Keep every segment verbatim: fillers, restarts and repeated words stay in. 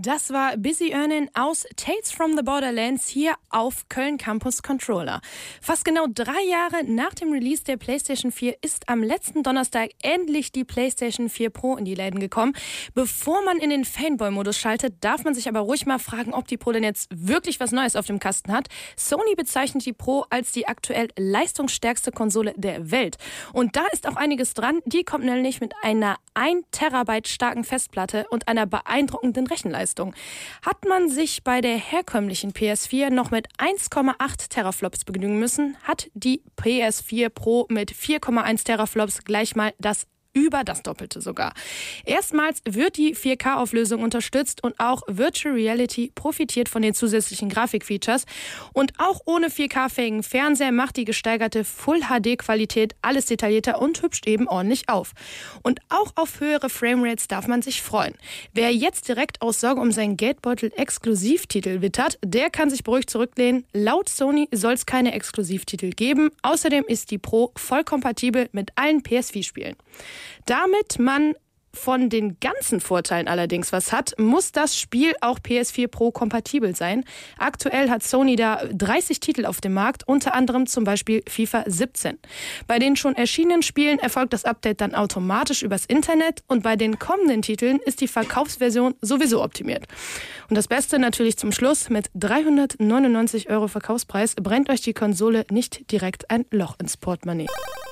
Das war Busy Earnin' aus Tales from the Borderlands hier auf Köln Campus Controller. Fast genau drei Jahre nach dem Release der PlayStation vier ist am letzten Donnerstag endlich die PlayStation vier Pro in die Läden gekommen. Bevor man in den Fanboy-Modus schaltet, darf man sich aber ruhig mal fragen, ob die Pro denn jetzt wirklich was Neues auf dem Kasten hat. Sony bezeichnet die Pro als die aktuell leistungsstärkste Konsole der Welt. Und da ist auch einiges dran. Die kommt nämlich mit einer ein Terabyte starken Festplatte und einer beeindruckenden Rechenleistung. Hat man sich bei der herkömmlichen P S vier noch mit eins Komma acht Teraflops begnügen müssen, hat die P S vier Pro mit vier Komma eins Teraflops gleich mal das über das Doppelte sogar. Erstmals wird die vier K-Auflösung unterstützt und auch Virtual Reality profitiert von den zusätzlichen Grafikfeatures. Und auch ohne vier K-fähigen Fernseher macht die gesteigerte Full-H D-Qualität alles detaillierter und hübscht eben ordentlich auf. Und auch auf höhere Framerates darf man sich freuen. Wer jetzt direkt aus Sorge um seinen Geldbeutel Exklusivtitel wittert, der kann sich beruhigt zurücklehnen. Laut Sony soll es keine Exklusivtitel geben. Außerdem ist die Pro voll kompatibel mit allen P S vier Spielen. Damit man von den ganzen Vorteilen allerdings was hat, muss das Spiel auch P S vier Pro kompatibel sein. Aktuell hat Sony da dreißig Titel auf dem Markt, unter anderem zum Beispiel FIFA siebzehn. Bei den schon erschienenen Spielen erfolgt das Update dann automatisch übers Internet und bei den kommenden Titeln ist die Verkaufsversion sowieso optimiert. Und das Beste natürlich zum Schluss, mit dreihundertneunundneunzig Euro Verkaufspreis brennt euch die Konsole nicht direkt ein Loch ins Portemonnaie.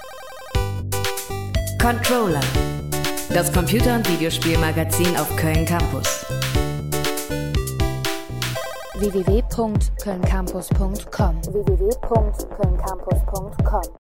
Controller, das Computer- und Videospielmagazin auf Köln Campus. w w w punkt köln campus punkt com w w w punkt köln campus punkt com